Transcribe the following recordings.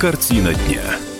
Картина дня.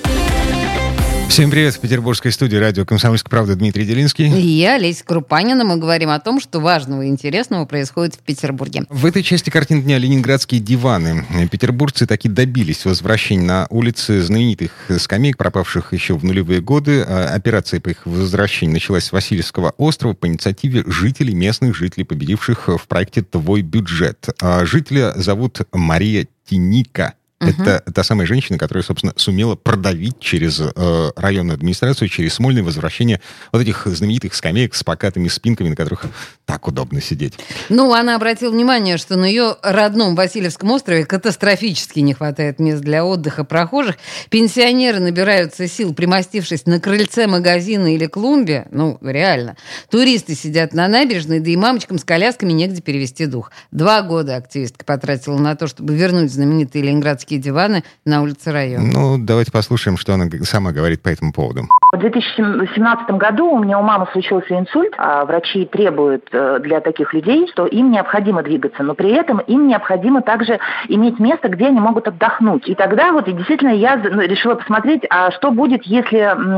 Всем привет! В петербургской студии радио «Комсомольская правда» Дмитрий Делинский. И я, Олеся Крупанина. Мы говорим о том, что важного и интересного происходит в Петербурге. В этой части картин дня ленинградские диваны. Петербуржцы таки добились возвращения на улицы знаменитых скамеек, пропавших еще в нулевые годы. Операция по их возвращению началась с Васильевского острова по инициативе местных жителей, победивших в проекте «Твой бюджет». Жителя зовут Мария Тиника. Это та самая женщина, которая, собственно, сумела продавить через районную администрацию, через Смольное возвращение вот этих знаменитых скамеек с покатыми спинками, на которых так удобно сидеть. Ну, она обратила внимание, что на ее родном Васильевском острове катастрофически не хватает мест для отдыха прохожих. Пенсионеры набираются сил, примостившись на крыльце магазина или клумбе. Ну, реально. Туристы сидят на набережной, да и мамочкам с колясками негде перевести дух. 2 года активистка потратила на то, чтобы вернуть знаменитые ленинградские диваны на улице района. Ну, давайте послушаем, что она сама говорит по этому поводу. В 2017 году у меня у мамы случился инсульт. Врачи требуют для таких людей, что им необходимо двигаться, но при этом им необходимо также иметь место, где они могут отдохнуть. И тогда вот и действительно я решила посмотреть, а что будет, если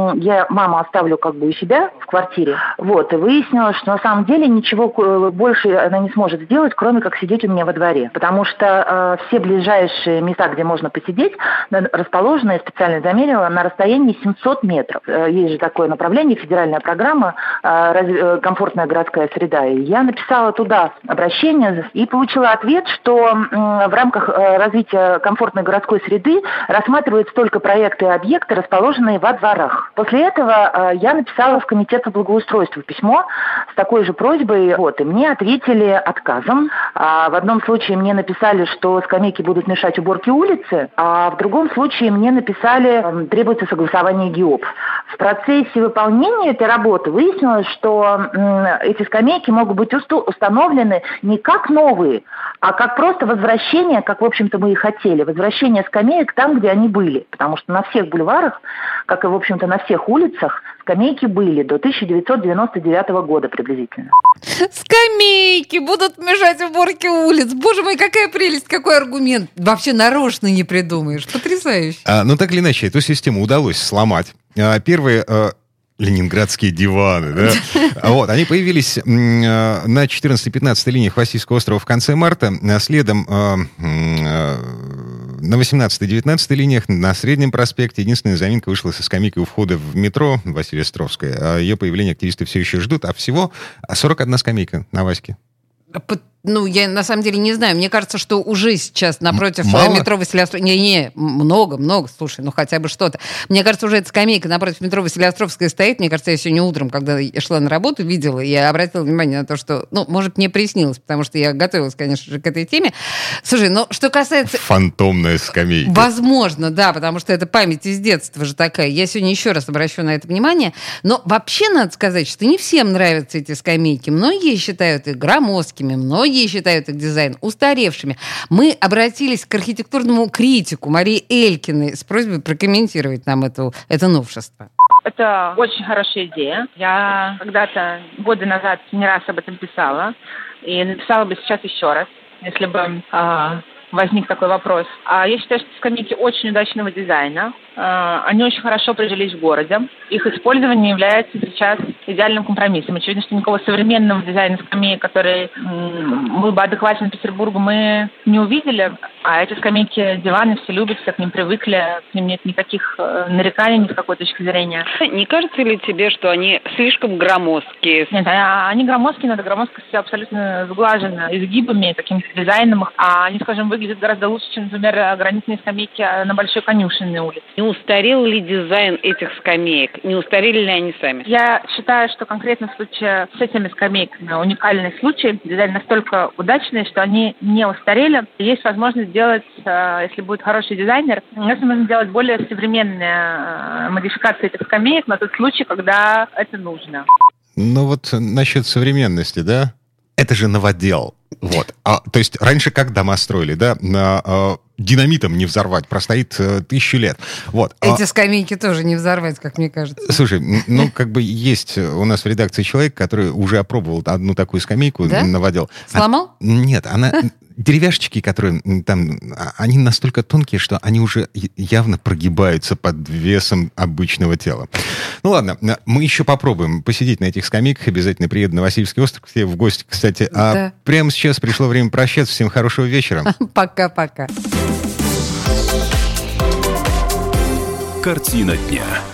я маму оставлю как бы у себя в квартире. Вот, и выяснилось, что на самом деле ничего больше она не сможет сделать, кроме как сидеть у меня во дворе. Потому что все ближайшие места, где можно посидеть, расположены, я специально замерила, на расстоянии 700 метров. Есть же такое направление, федеральная программа «Комфортная городская среда». И я написала туда обращение и получила ответ, что в рамках развития комфортной городской среды рассматриваются только проекты и объекты, расположенные во дворах. После этого я написала в комитет по благоустройству письмо с такой же просьбой. Вот, и мне ответили отказом. В одном случае мне написали, что скамейки будут мешать уборке улицы, а в другом случае мне написали, требуется согласование ГИОП. В процессе выполнения этой работы выяснилось, что эти скамейки могут быть установлены не как новые, а как просто возвращение, как, в общем-то, мы и хотели, возвращение скамеек там, где они были. Потому что на всех бульварах, как и, в общем-то, на всех улицах, скамейки были до 1999 года приблизительно. Скамейки будут мешать уборке улиц. Боже мой, какая прелесть, какой аргумент. Вообще нарочно не придумаешь. Потрясающе. Ну, так или иначе, эту систему удалось сломать. Первые ленинградские диваны, да? Вот, они появились на 14-15 линиях Васильевского острова в конце марта, следом на 18-19 линиях на Среднем проспекте. Единственная заминка вышла со скамейкой у входа в метро Васильевстровское. Ее появление активисты все еще ждут, а всего 41 скамейка на Ваське. Ну, я на самом деле не знаю. Мне кажется, что уже сейчас напротив метро Василиостровского... Не, много, слушай, ну хотя бы что-то. Мне кажется, уже эта скамейка напротив метро Василиостровская стоит. Мне кажется, я сегодня утром, когда я шла на работу, видела, и я обратила внимание на то, что, ну, может, мне приснилось, потому что я готовилась, конечно же, к этой теме. Слушай, ну, что касается... Фантомная скамейка. Возможно, да, потому что это память из детства же такая. Я сегодня еще раз обращу на это внимание. Но вообще надо сказать, что не всем нравятся эти скамейки. Многие считают их громоздкими, многие считают их дизайн устаревшими. Мы обратились к архитектурному критику Марии Элькиной с просьбой прокомментировать нам это новшество. Это очень хорошая идея. Я когда-то, годы назад, не раз об этом писала. И написала бы сейчас еще раз, если бы возник такой вопрос. Я считаю, что скамейки очень удачного дизайна. Они очень хорошо прижились в городе. Их использование является сейчас идеальным компромиссом. Очевидно, что никакого современного дизайна скамеек, который был бы адекватен Петербургу, мы не увидели. А эти скамейки, диваны все любят, все к ним привыкли, к ним нет никаких нареканий ни с какой точки зрения. Не кажется ли тебе, что они слишком громоздкие? Нет, они громоздкие, но эта громоздкость вся абсолютно сглажена изгибами, каким-то дизайном. А они, скажем, выглядят гораздо лучше, чем, например, гранитные скамейки на Большой Конюшенной улице. Не устарел ли дизайн этих скамеек? Не устарели ли они сами? Я считаю, что конкретно в случае с этими скамейками уникальный случай. Дизайн настолько удачный, что они не устарели. Есть возможность сделать, если будет хороший дизайнер, если можно сделать более современные модификации этих скамеек на тот случай, когда это нужно. Ну вот насчет современности, да? Это же новодел. Вот. То есть раньше как дома строили, да? Динамитом не взорвать, простоит 1000 лет. Вот. Эти скамейки тоже не взорвать, как мне кажется. Слушай, ну как бы есть у нас в редакции человек, который уже опробовал одну такую скамейку, да? новодел. Сломал? Нет, она деревяшечки, которые там, они настолько тонкие, что они уже явно прогибаются под весом обычного тела. Ну ладно, мы еще попробуем посидеть на этих скамейках, обязательно приеду на Васильевский остров к тебе в гости, кстати. А прямо сейчас пришло время прощаться. Всем хорошего вечера. Пока-пока. Картина дня.